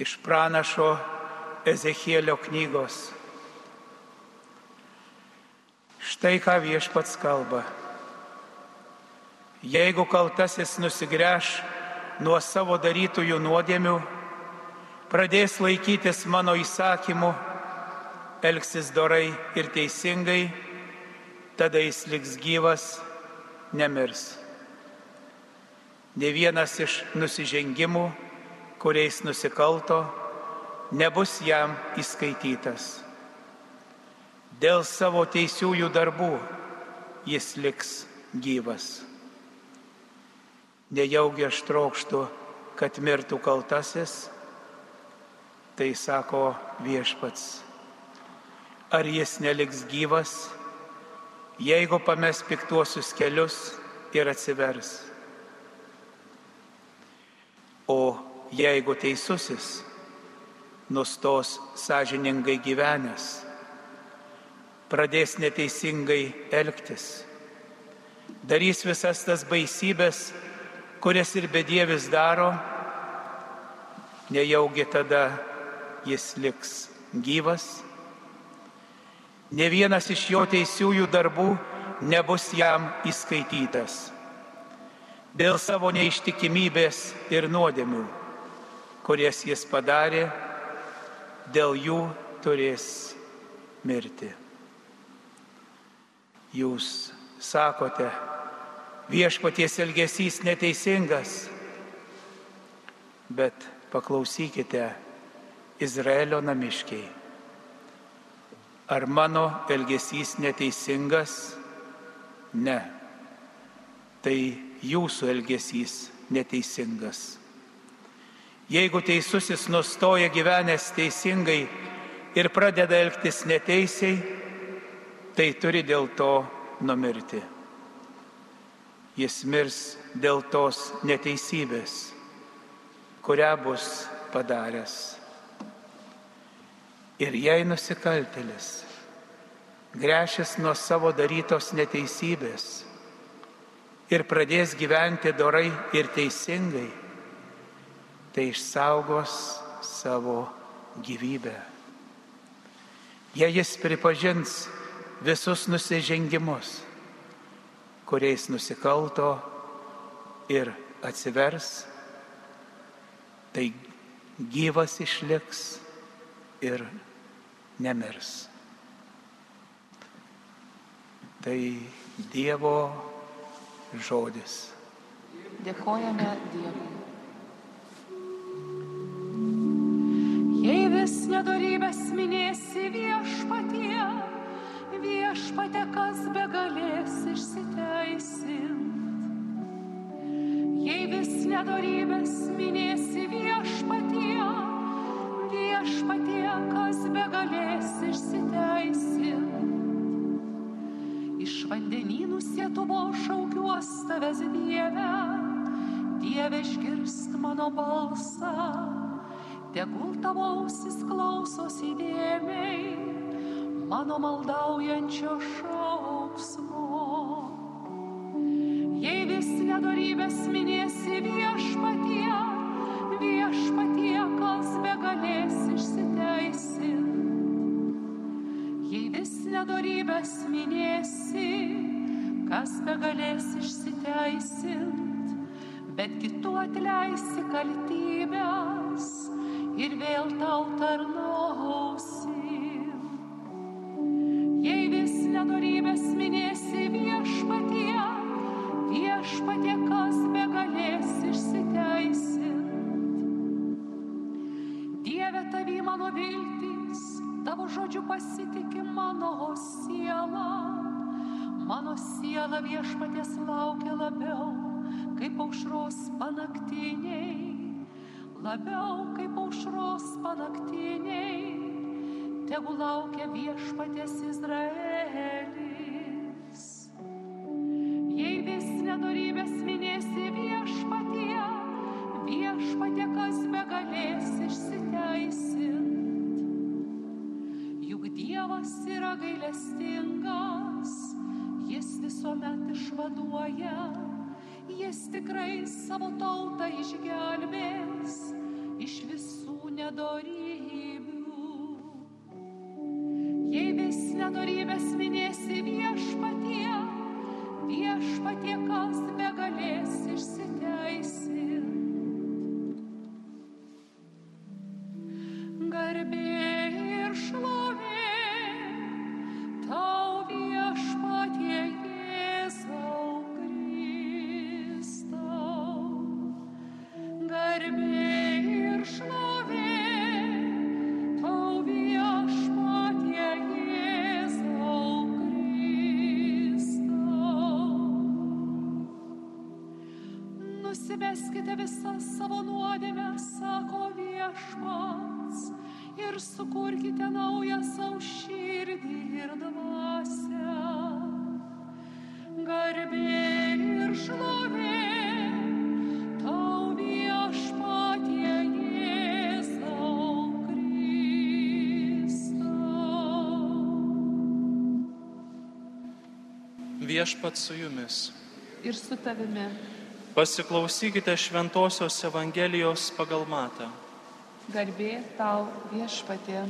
Iš pranašo Ezechielio knygos. Štai ką Viešpats kalba. Jeigu kaltasis nusigręš nuo savo darytųjų nuodėmių, pradės laikytis mano įsakymų, elgsis dorai ir teisingai, tada jis liks gyvas, nemirs. Ne vienas iš nusižengimų, kuriais nusikalto, nebus jam įskaitytas. Dėl savo teisiųjų darbų jis liks gyvas. Nejaugi aš trokštu, kad mirtų kaltasis, tai sako Viešpats. Ar jis neliks gyvas, jeigu pames piktuosius kelius ir atsivers? O jeigu teisusis nustos sąžiningai gyvenęs, pradės neteisingai elgtis, darys visas tas baisybės, kurias ir bedievis daro, nejaugi tada jis liks gyvas? Ne vienas iš jo teisiųjų darbų nebus jam įskaitytas. Dėl savo neištikimybės ir nuodėmių, kurias jis padarė, dėl jų turės mirti. Jūs sakote, Viešpaties elgesys neteisingas, bet paklausykite, Izraelio namiškiai. Ar mano elgesys neteisingas? Ne. Tai jūsų elgesys neteisingas. Jeigu teisusis nustoja gyvenęs teisingai ir pradeda elgtis neteisiai, tai turi dėl to numirti. Jis mirs dėl tos neteisybės, kurią bus padaręs. Ir jei nusikaltėlis gręšis nuo savo darytos neteisybės ir pradės gyventi dorai ir teisingai, tai išsaugos savo gyvybę. Jei jis pripažins visus nusižengimus, kuriais nusikalto ir atsivers, tai gyvas išliks ir nemirs. Tai Dievo žodis. Dėkojame Dievui. Jei vis nedorybės minėsi Viešpatie, Viešpatie, kas begalės išsiteisint. Jei vis nedorybės minėsi Viešpatie, Viešpatie, kas begalės išsiteisint. Iš vandenynų sietuvo šaukiuos tavęs, Dieve, Dieve, išgirsk mano balsą, tegul tavo ausis klausosi įdėmiai mano maldaujančio šauksmo. Jei vis nedorybės minėsi Viešpatie, Viešpatie, kas begalės išsiteisint. Jei vis nedorybės minėsi, kas begalės išsiteisint, bet kitų atleisi kaltybės ir vėl tau tarnausi. Jei vis nedorybės minėsi Viešpatie, Viešpatie, kas begalės išsiteisint. Dieve, tavy mano viltys, tavo žodžiu pasitiki mano siela. Mano siela Viešpaties laukia labiau, kaip aušros panaktiniai. Labiau kaip aušros panaktiniai, tegu laukia Viešpaties Izraelis. Jei vis nedorybės minėsi Viešpatie, Viešpatie, kas begalės išsiteisint. Juk Dievas yra gailestingas, jis visuomet išvaduoja, jis tikrai savo tautą išgelbės iš visų nedorybės. nedorybių. Jei vis nedorybės minėsi viešpatie, viešpatie kas begalės išsiteisint. Garbė ir šlovė tau viešpatie Jėzau Kristau. Garbė ir šlovė tau viešpatie Jėzau Kristau. Nusimeskite visas savo nuodėmes, sako viešpats, ir sukurkite naują savo širdį ir dvasią. Garbė ir šlovė tau viešpatie Jėzau Kristau. Viešpats su jumis. Ir su tavimi. Pasiklausykite Šventosios Evangelijos pagal Matą. Garbė tau viešpatie.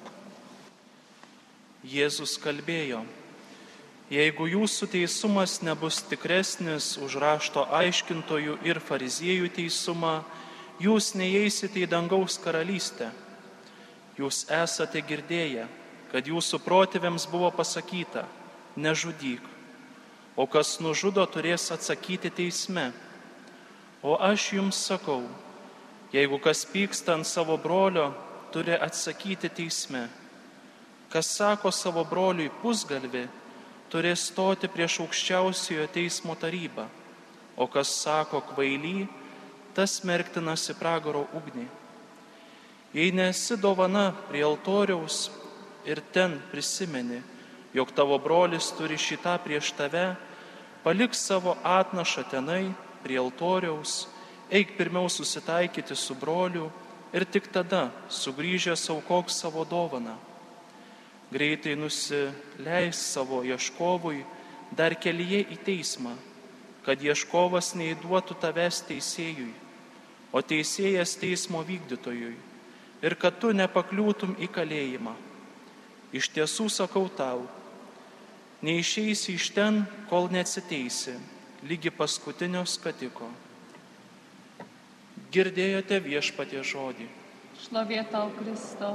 Jėzus kalbėjo: jeigu jūsų teisumas nebus tikresnis už rašto aiškintojų ir fariziejų teisumą, jūs neįeisite į dangaus karalystę. Jūs esate girdėję, kad jūsų protėviams buvo pasakyta: nežudyk, o kas nužudo, turės atsakyti teisme. O aš jums sakau, jeigu kas pyksta ant savo brolio, turi atsakyti teisme. Kas sako savo broliui pusgalvi, turės stoti prieš aukščiausiojo teismo tarybą. O kas sako kvaily, tas smerktinas į pragaro ugnį. Jei nesi dovana prie altoriaus ir ten prisimeni, jog tavo brolis turi šitą prieš tave, palik savo atnašą tenai prie altoriaus, eik pirmiau susitaikyti su broliu ir tik tada, sugrįžęs, aukok savo dovaną. Greitai nusileis savo ieškovui dar kelyje į teismą, kad ieškovas neįduotų tavęs teisėjui, o teisėjas teismo vykdytojui, ir kad tu nepakliūtum į kalėjimą. Iš tiesų sakau tau, neišeisi iš ten, kol neatsiteisi, lygi paskutinio skatiko. Girdėjote viešpatie žodį. Šlovė tau Kristau.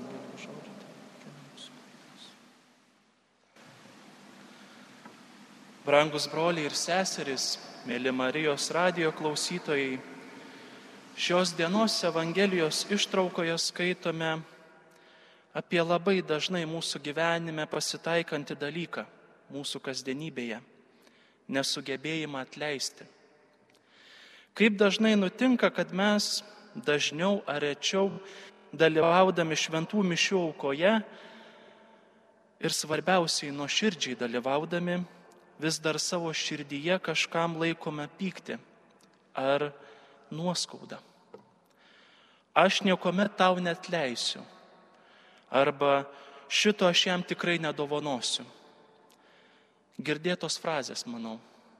Brangus broliai ir seserys, mėly Marijos radijo klausytojai, šios dienos Evangelijos ištraukoje skaitome apie labai dažnai mūsų gyvenime pasitaikantį dalyką mūsų kasdienybėje – nesugebėjimą atleisti. Kaip dažnai nutinka, kad mes dažniau ar rečiau dalyvaudami šventų mišių aukoje ir svarbiausiai nuoširdžiai dalyvaudami vis dar savo širdyje kažkam laikome pyktį ar nuoskaudą. Aš niekuomet tau neatleisiu arba šito aš jam tikrai nedovanosiu. Girdėtos frazės, manau.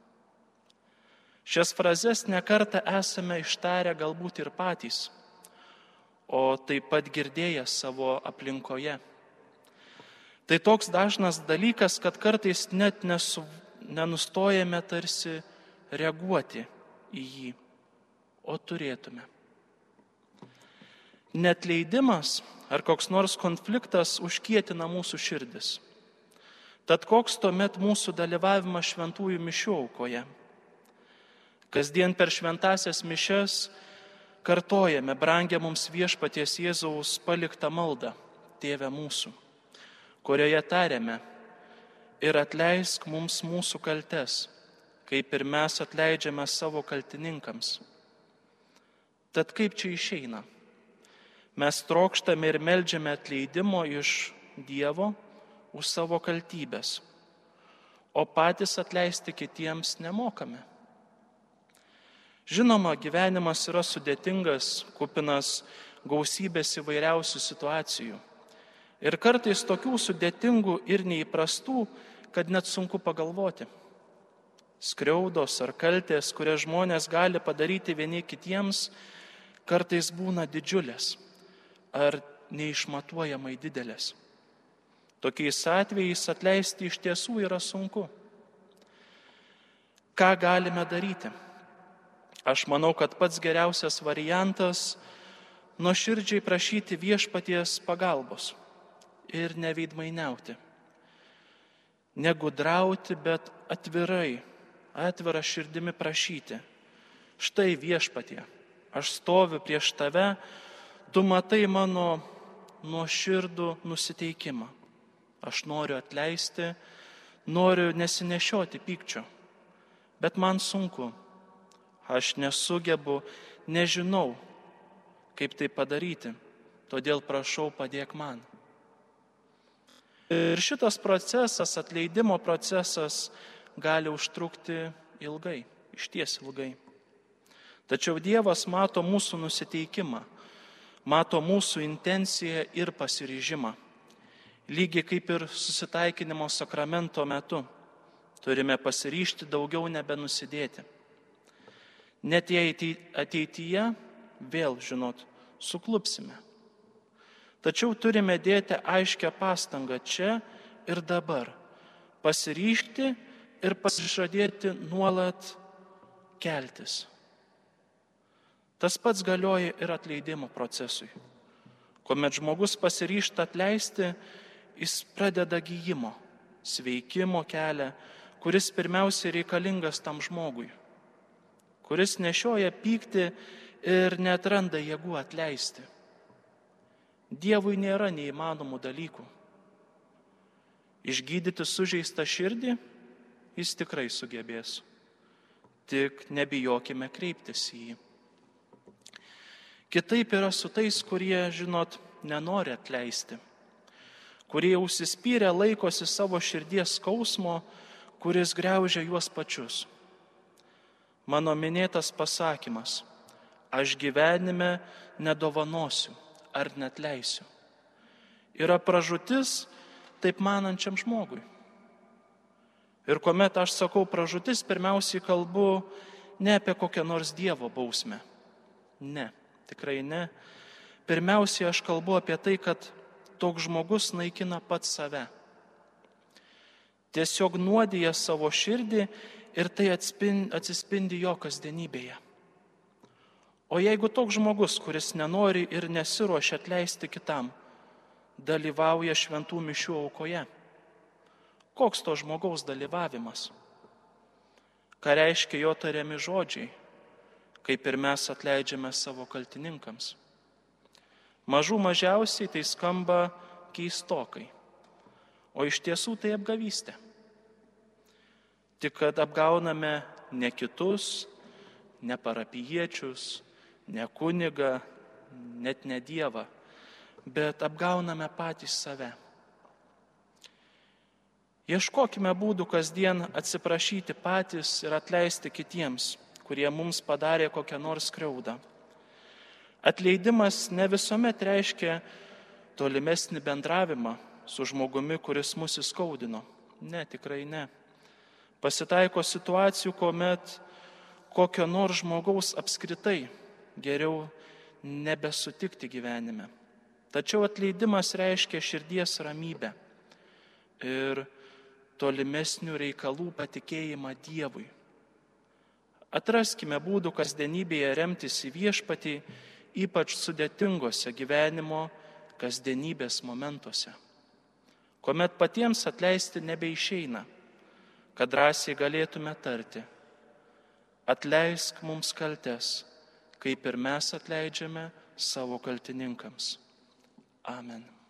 Šias frazes nekartą esame ištarę galbūt ir patys, o taip pat girdėję savo aplinkoje. Tai toks dažnas dalykas, kad kartais net nenustojame tarsi reaguoti į jį, o turėtume. Neatleidimas ar koks nors konfliktas užkietina mūsų širdis. Tad koks tuomet mūsų dalyvavimas šventųjų mišių aukoje? Kasdien per šventąsias mišias kartojame brangią mums viešpaties Jėzaus paliktą maldą, Tėve mūsų, kurioje tariame: ir atleisk mums mūsų kaltes, kaip ir mes atleidžiame savo kaltininkams. Tad kaip čia išeina? Mes trokštame ir meldžiame atleidimo iš Dievo už savo kaltybės, o patys atleisti kitiems nemokame. Žinoma, gyvenimas yra sudėtingas, kupinas gausybės įvairiausių situacijų. Ir kartais tokių sudėtingų ir neįprastų, kad net sunku pagalvoti. Skriaudos ar kaltės, kurias žmonės gali padaryti vieni kitiems, kartais būna didžiulės. ar neišmatuojamai didelės. Tokiais atvejais atleisti iš tiesų yra sunku. Ką galime daryti? Aš manau, kad pats geriausias variantas – nuoširdžiai prašyti viešpaties pagalbos ir neveidmainiauti. Negudrauti, bet atvirai, atvira širdimi prašyti. Štai viešpatie, aš stoviu prieš tave, tu matai mano nuoširdų nusiteikimą. Aš noriu atleisti, noriu nesinešioti pykčio, bet man sunku. Aš nesugebu, nežinau, kaip tai padaryti, todėl prašau, padėk man. Ir šitas procesas, atleidimo procesas, gali užtrukti ilgai, išties ilgai. Tačiau Dievas mato mūsų nusiteikimą, mato mūsų intenciją ir pasiryžimą. Lygiai kaip ir susitaikinimo sakramento metu turime pasiryžti daugiau nebenusidėti. Net jei ateityje vėl, suklupsime. Tačiau turime dėti aiškią pastangą čia ir dabar, pasiryžti ir pasižadėti nuolat keltis. Tas pats galioja ir atleidimo procesui. Kuomet žmogus pasiryžta atleisti, jis pradeda gijimo, sveikimo kelią, kuris pirmiausia reikalingas tam žmogui, kuris nešioja pyktį ir neatranda jėgų atleisti. Dievui nėra neįmanomų dalykų. Išgydyti sužeistą širdį jis tikrai sugebės. Tik nebijokime kreiptis į jį. Kitaip yra su tais, kurie, nenori atleisti, kurie užsispyrę laikosi savo širdies skausmo, kuris griaužia juos pačius. Mano minėtas pasakymas, aš gyvenime nedovanosiu ar neatleisiu, yra pražūtis taip manančiam žmogui. Ir kuomet aš sakau pražūtis, pirmiausiai kalbu ne apie kokią nors Dievo bausmę. Ne, tikrai ne. Pirmiausiai aš kalbu apie tai, kad toks žmogus naikina pats save. Tiesiog nuodija savo širdį ir tai atsispindi jo kasdienybėje. O jeigu toks žmogus, kuris nenori ir nesiruošia atleisti kitam, dalyvauja šventų mišių aukoje, koks to žmogaus dalyvavimas? Ką reiškia jo tariami žodžiai, kaip ir mes atleidžiame savo kaltininkams? Mažų mažiausiai tai skamba keistokai, o iš tiesų tai apgavystė. Tik kad apgauname ne kitus, ne parapijiečius, ne kunigą, net ne Dievą, bet apgauname patys save. Ieškokime būdų kasdien atsiprašyti patys ir atleisti kitiems, kurie mums padarė kokią nors skriaudą. Atleidimas ne visuomet reiškia tolimesnį bendravimą su žmogumi, kuris mus įskaudino. Ne, tikrai ne. Pasitaiko situacijų, kuomet kokio nors žmogaus apskritai geriau nebesutikti gyvenime. Tačiau atleidimas reiškia širdies ramybę ir tolimesnių reikalų patikėjimą Dievui. Atraskime būdų kasdienybėje remtis į viešpatį, ypač sudėtingose gyvenimo kasdienybės momentuose, kuomet patiems atleisti nebeišeina, kad drąsiai galėtume tarti, atleisk mums kaltes, kaip ir mes atleidžiame savo kaltininkams. Amen.